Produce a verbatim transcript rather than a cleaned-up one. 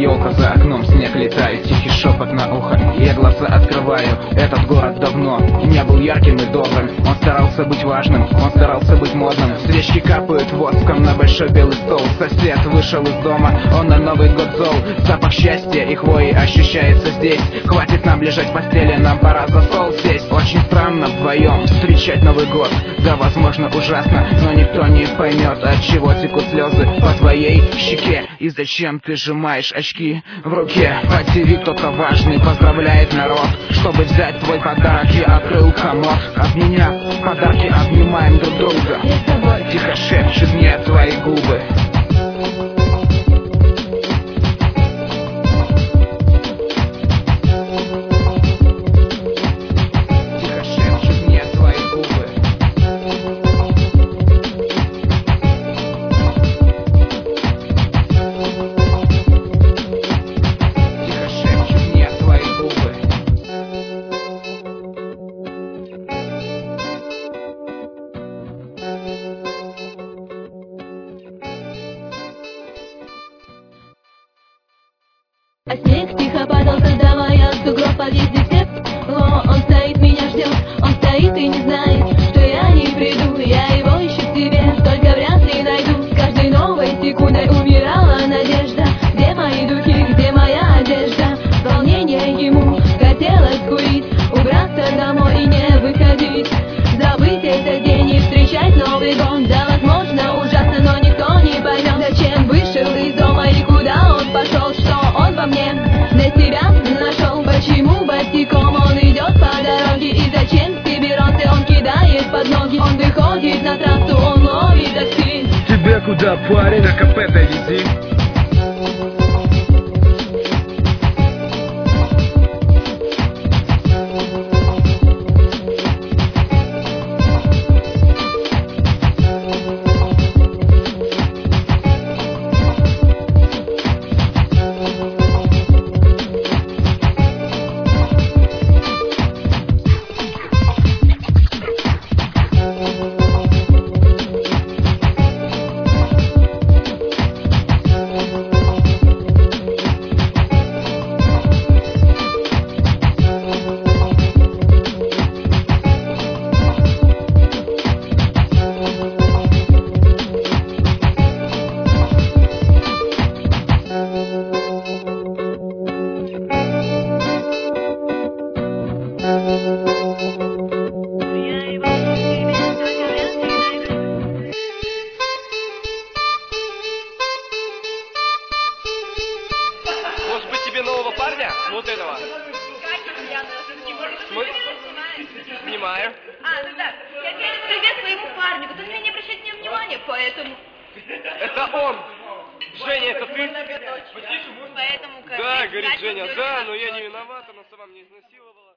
елка, за окном снег летает, тихий шепот на ухо. Я глаза открываю, этот город давно не был ярким и добрым. Он старался быть важным, он старался быть модным. Свечки капают воском на большой белый стол. Сосед вышел из дома, он на Новый год зол. Запах счастья и хвои ощущается здесь. Хватит нам лежать в постели, нам пора за стол сесть. Очень странно вдвоем встречать Новый год. Да, возможно, ужасно, но никто не поймет, от чего текут слезы по твоей щеке. И зачем ты сжимаешь очки в руке? По ТВ кто-то важный поздравляет народ. Чтобы взять твой подарок, я открыл комод. От меня подарки, обнимаем друг друга. Тихо шепчут мне твои губы. А снег тихо падал, создавая сугроб по въезде в тепло. Он стоит, меня ждет, он стоит и не знает, что я не приду. Я его ищу в себе, только вряд ли найду. С каждой новой секундой умирала надежда. Где мои духи, где моя одежда? Волнение ему хотелось курить, убраться домой и не выходить. Забыть этот день и встречать Новый год. Да, возможно, ужасно, но никто не поймет, зачем вышел из дома и куда он пошел. Что он во мне для себя нашел? Почему босиком он идет по дороге? И зачем себе росы он кидает под ноги? Он выходит на трассу, он ловит такси. Тебе куда, парень? На КП довези. Может быть, тебе нового парня? Вот этого. Мы... Снимаю. А, ну так, я передаю привет своему парню, который меня не обращает на него внимания, поэтому... Это он! Женя, это ты? Поэтому... Да, говорит Женя, да, но я не виновата, она сама меня изнасиловала.